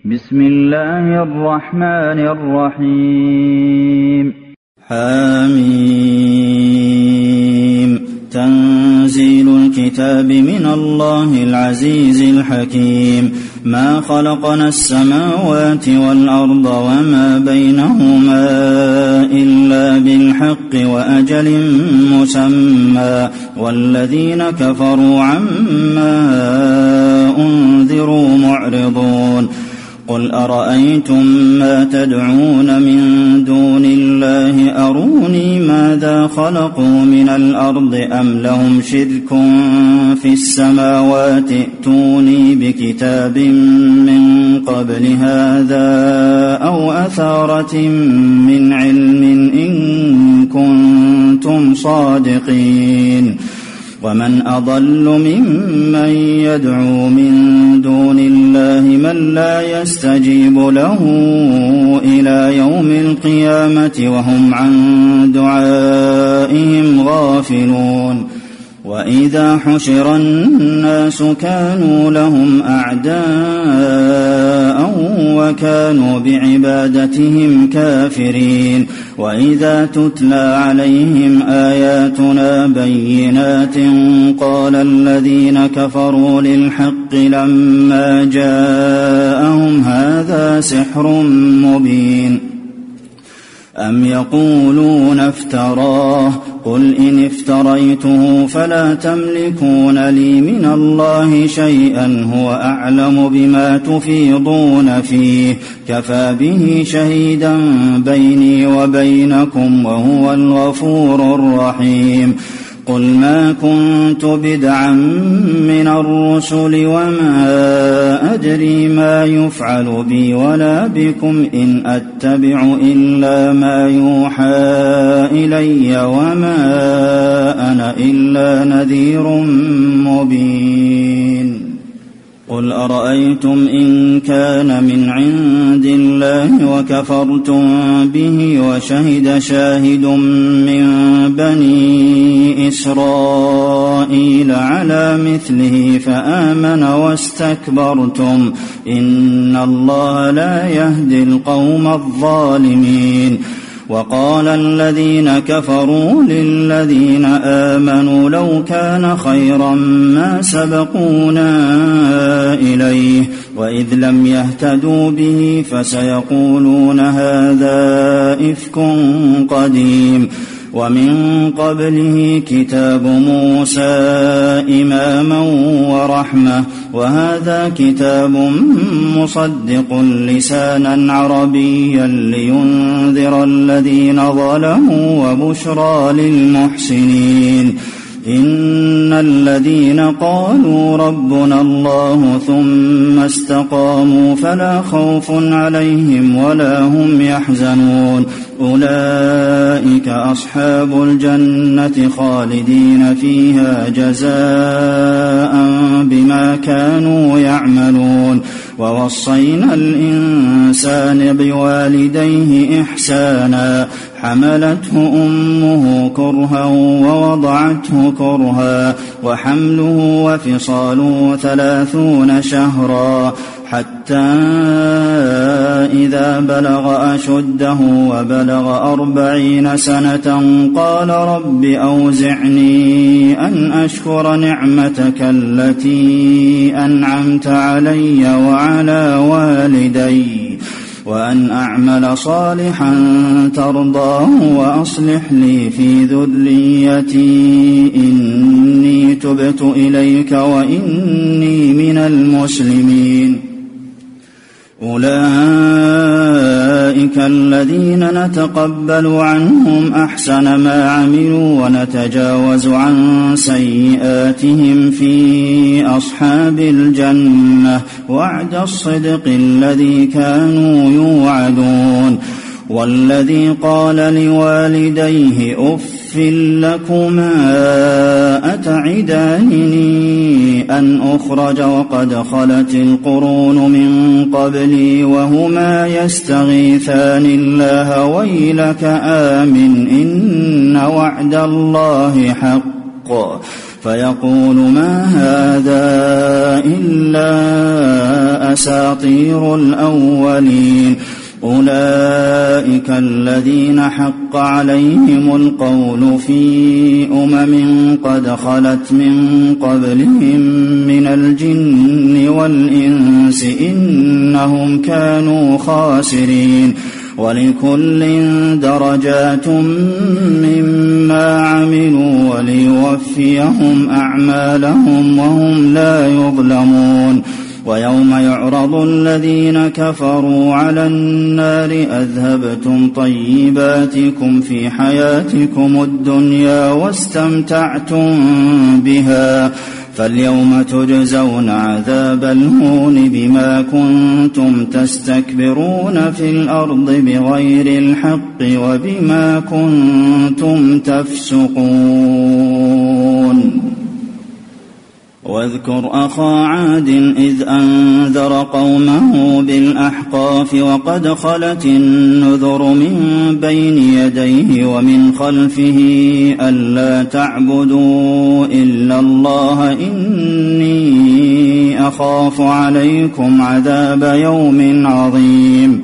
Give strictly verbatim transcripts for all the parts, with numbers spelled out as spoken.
بسم الله الرحمن الرحيم. حميم. تنزيل الكتاب من الله العزيز الحكيم. ما خلقنا السماوات والأرض وما بينهما إلا بالحق وأجل مسمى، والذين كفروا عما أنذروا معرضون. قل أرأيتم ما تدعون من دون الله أروني ماذا خلقوا من الأرض أم لهم شرك في السماوات ائتوني بكتاب من قبل هذا أو أثارة من علم إن كنتم صادقين. ومن أضل ممن يدعو من دون الله من لا يستجيب له إلى يوم القيامة وهم عن دعائهم غافلون. وإذا حشر الناس كانوا لهم أعداء وكانوا بعبادتهم كافرين. وإذا تتلى عليهم آياتنا بينات قال الذين كفروا للحق لما جاءهم هذا سحر مبين. أم يقولون افتراه قل إن افتريته فلا تملكون لي من الله شيئا هو أعلم بما تفيضون فيه كفى به شهيدا بيني وبينكم وهو الغفور الرحيم. قل ما كنت بدعا من الرسل وما أدري ما يفعل بي ولا بكم إن أتبع إلا ما يوحى إلي وما أنا إلا نذير مبين. قل أرأيتم إن كان من عند الله وكفرتم به وشهد شاهد من بني إسرائيل على مثله فآمن واستكبرتم إن الله لا يهدي القوم الظالمين. وقال الذين كفروا للذين آمنوا لو كان خيرا ما سبقونا إليه وإذ لم يهتدوا به فسيقولون هذا إفك قديم. ومن قبله كتاب موسى إماما ورحمة وهذا كتاب مصدق لسانا عربيا لينذر الذين ظلموا وبشرى للمحسنين. إن الذين قالوا ربنا الله ثم استقاموا فلا خوف عليهم ولا هم يحزنون أولئك أصحاب الجنة خالدين فيها جزاء بما كانوا يعملون. ووصينا الإنسان بوالديه إحسانا حملته أمه كرها ووضعته كرها وحمله وفصاله ثلاثون شهرا حتى إذا بلغ أشده وبلغ أربعين سنة قال رب أوزعني أن أشكر نعمتك التي أنعمت علي وعلى والدي وأن أعمل صالحا ترضاه وأصلح لي في ذريتي إني تبت إليك وإني من المسلمين. أولئك الذين نتقبل عنهم أحسن ما عملوا ونتجاوز عن سيئاتهم في أصحاب الجنة وعد الصدق الذي كانوا يوعدون. والذي قال لوالديه أف لكما أتعدانني أن أخرج وقد خلت القرون من قبلي وهما يستغيثان الله ويلك آمن إن وعد الله حق فيقول ما هذا إلا أساطير الأولين أولئك الذين حق عليهم القول في أمم قد خلت من قبلهم من الجن والإنس إنهم كانوا خاسرين ولكل درجات مما عملوا وليوفيهم أعمالهم وهم لا يظلمون ويوم يعرض الذين كفروا على النار أذهبتم طيباتكم في حياتكم الدنيا واستمتعتم بها فاليوم تجزون عذاب الهون بما كنتم تستكبرون في الأرض بغير الحق وبما كنتم تفسقون واذكر أخا عاد إذ أنذر قومه بالأحقاف وقد خلت النذر من بين يديه ومن خلفه ألا تعبدوا إلا الله إني أخاف عليكم عذاب يوم عظيم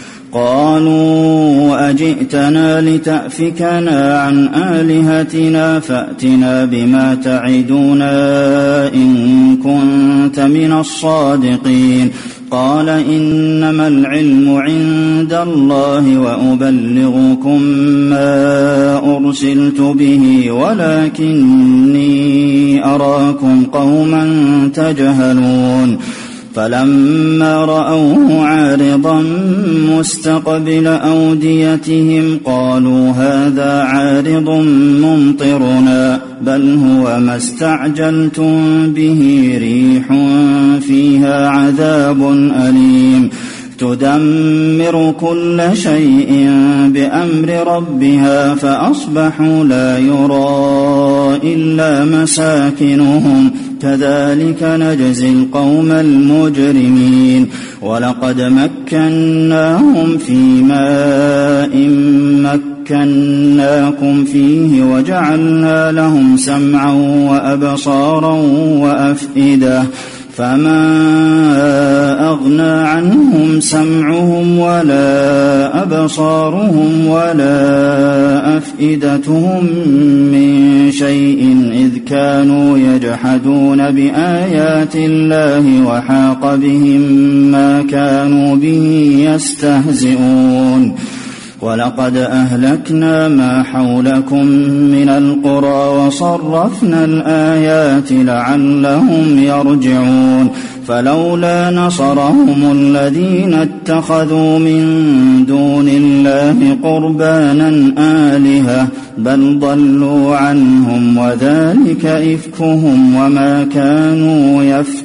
قالوا أجئتنا لتأفكنا عن آلهتنا فأتنا بما تعدنا إن كنت من الصادقين قال إنما العلم عند الله وأبلغكم ما أرسلت به ولكني أراكم قوما تجهلون فلما رأوه عارضا مستقبل أوديتهم قالوا هذا عارض ممطرنا بل هو ما استعجلتم به ريح فيها عذاب أليم تدمر كل شيء بأمر ربها فأصبحوا لا يرى إلا مساكنهم كذلك نجزي القوم المجرمين ولقد مكناهم في ماء مكناكم فيه وجعلنا لهم سمعا وأبصارا وأفئدة فما أغنى عنهم سمعهم ولا أبصارهم ولا أفئدتهم من شيء إذ كانوا يجحدون بآيات الله وحاق بهم ما كانوا به يستهزئون ولقد أهلكنا ما حولكم من القرى وصرفنا الآيات لعلهم يرجعون فلولا نصرهم الذين اتخذوا من دون الله قربانا آلهة بل ضلوا عنهم وذلك إفكهم وما كانوا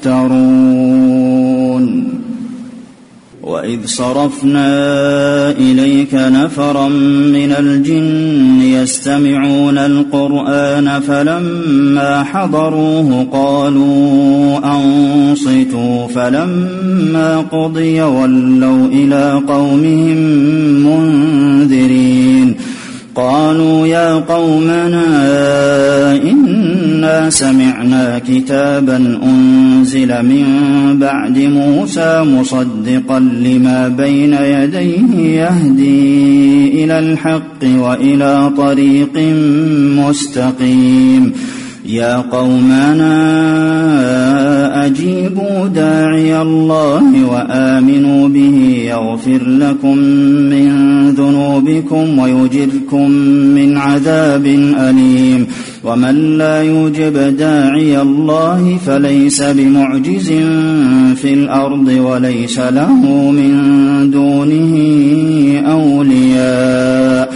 يفترون وإذ صرفنا إليك نفرا من الجن يستمعون القرآن فلما حضروه قالوا أنصتوا فلما قضي ولوا إلى قومهم منذرين قالوا يا قومنا إنا سمعنا كتابا أنزل من بعد موسى مصدقا لما بين يديه يهدي إلى الحق وإلى طريق مستقيم يا قومنا أجيبوا داعي الله وآمنوا به يغفر لكم من ذنوبكم ويجركم من عذاب أليم ومن لا يجب داعي الله فليس بمعجز في الأرض وليس له من دونه أولياء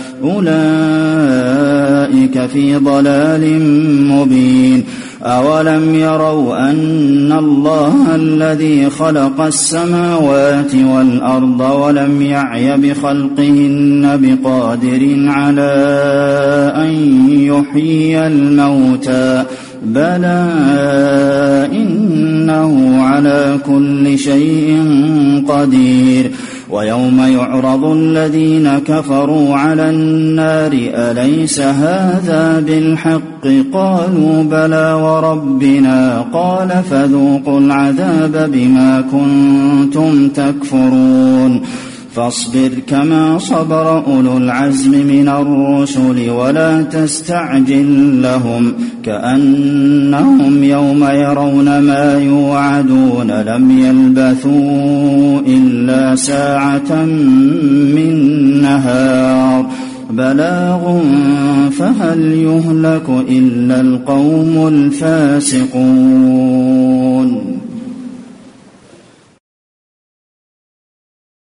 أولئك في ضلال مبين أولم يروا أن الله الذي خلق السماوات والأرض ولم يعي بخلقهن بقادر على أن يحيي الموتى بلى إنه على كل شيء قدير ويوم يعرض الذين كفروا على النار أليس هذا بالحق قالوا بلى وربنا قال فذوقوا العذاب بما كنتم تكفرون فاصبر كما صبر أولو العزم من الرسل ولا تستعجل لهم كأنهم يوم يرون ما يوعدون لم يلبثوا إلا ساعة من نهار بلاغ فهل يهلك إلا القوم الفاسقون